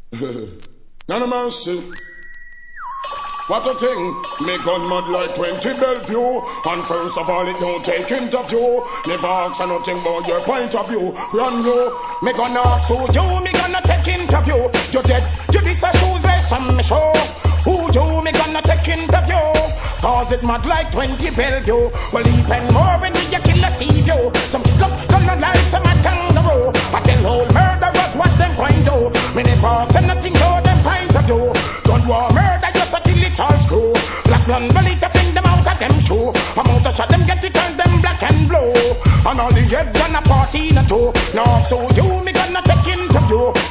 None of mercy. What a thing, me gun mad like 20 Bellevue. And first of all, it don't take interview. Never ask nothing about your point of view. Run you, me gonna ask who you, me gonna take interview. You dead, you this a shoes like some show. Who you, me gonna take interview. Cause it mad like 20 Bellevue. Well, even more when you kill a sea-view. Some gonna like some a kangaroo. But the whole murder was what them going to. Me never ask nothing about them point of view. Don't want murder, just a kill it all screw. Black run belly to bring them out of them shoe. I'm out to shot them, get it, turn them black and blue. And all the head gonna party in a two. Now so you, me gonna take interview.